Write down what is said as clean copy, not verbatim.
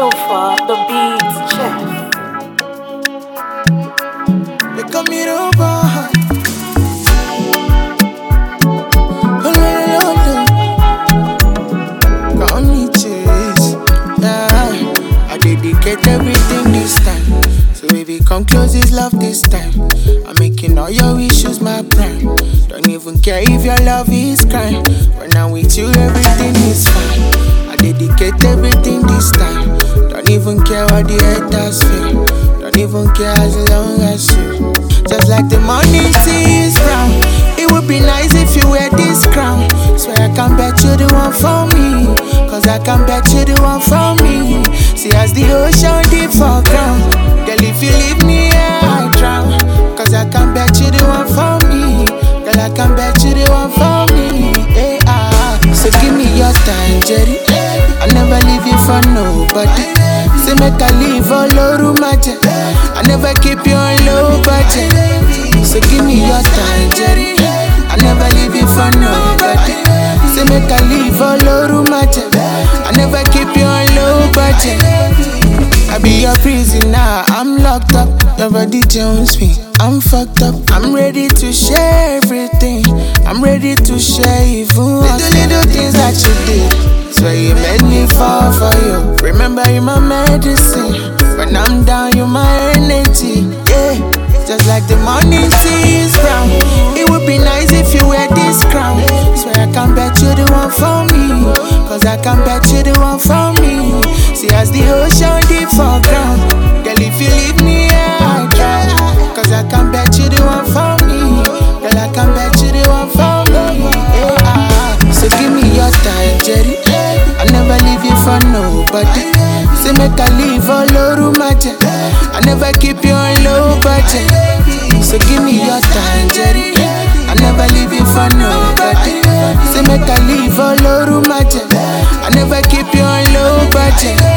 Alpha, the beats, chef. They come here over. Call me Chase. Yeah, I dedicate everything this time. So baby, come close, this love this time. I'm making all your issues my prime. Don't even care if your love is crime. When I'm with you, everything is fine. I dedicate everything this time. Don't even care what the haters feel. Don't even care as long as you. Just like the morning tea is brown. It would be nice if you wear this crown. Swear I can bet you the one for me. Cause I can bet you the one for me. See as the ocean deep for ground. Girl, if you leave me here, I drown. Cause I can bet you the one for me. Girl, I can bet you the one for me. Hey, so give me your time, Jerry. I never leave you for nobody. Say make I leave all over my jet. I never keep you on low budget. So give me your time, Jerry. I never leave you for nobody. Say make I leave all over my jet. I never keep you on low budget. I be your prisoner, I'm locked up. Your body jones me, I'm fucked up. I'm ready to share everything. I'm ready to share even little things that you did. Swear you made me fall for you. Remember you my medicine. When I'm down, you my energy. Yeah, just like the morning tea is brown. It would be nice if you wear this crown. Swear I can bet you the one for me. Cause I can bet you the one for me. See as the ocean deep for ground. Girl, if you leave me here, I drown. Cause I can bet you the one for me. Girl, I can bet you the one for me. Yeah, so give me your time, Jerry. I never leave you for nobody. Say make I leave all over my jet. I never keep you on low budget. So give me your time, Jerry. I never leave you for nobody. Say make I leave all over my jet. I never keep you on low budget.